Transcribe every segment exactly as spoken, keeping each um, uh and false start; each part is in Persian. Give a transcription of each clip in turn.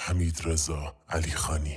حمیدرضا علیخانی.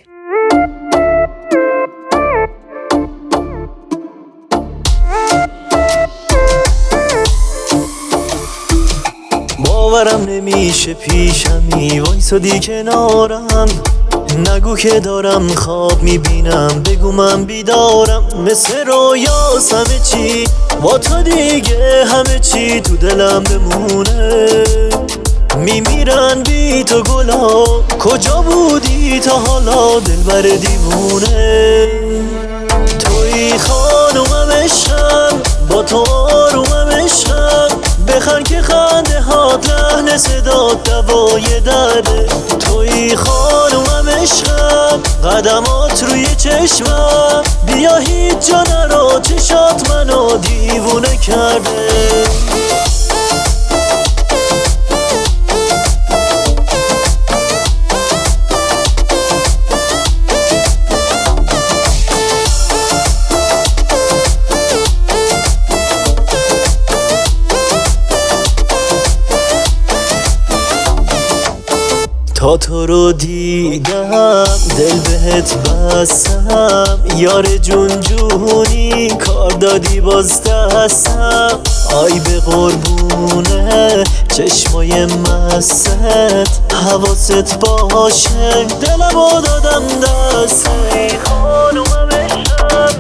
باورم نمیشه پیشمی وایسادی کنارم، نگو که دارم خواب میبینم، بگو من بیدارم. مثل رویاست همه چی با تو دیگه، همه چی تو دلم بمونه. میمیرن بی تو گلا، کجا بودی تا حالا دلبر دیوونه؟ توی خانومم عشقم، با تو آرومم عشقم، بخند که خنده هات لحن صدات دوای درده. توی خانومم عشقم، قدمات روی چشمم، بیا هیچ جا نرو، چشات منو دیوونه کرده. تا تو رو دیدم دل بهت بستم، یار جون جونی کار دادی باز دستم. آی به قربونه چشمای مست، حواست باشه دلمو دادم دست. توی خانومم عشقم،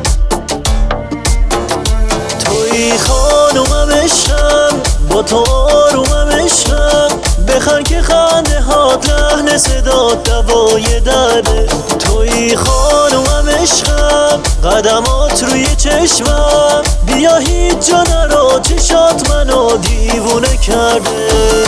توی خانومم عشقم، با تو آرومم عشقم، بخند که خنده هات لحن صدات دوای درده. توی خانومم عشقم، قدمات روی چشمم، بیا هیچ جا نرو، چشات منو دیوونه کرده.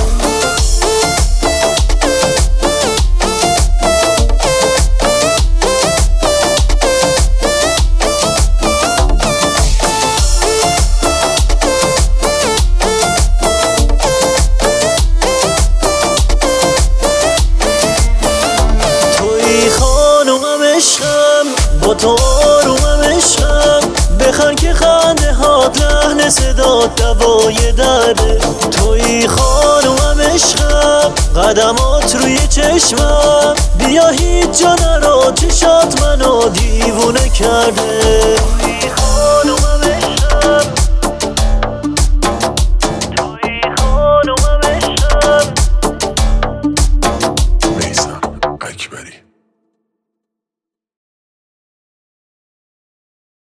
با تو آرومم عشقم، بخند که خنده هات لحن صدات دوای درده. توی خانومم عشقم، قدمات روی چشمم، بیا هیچ جا نرو، چشات منو دیوونه کرده. توی خانومم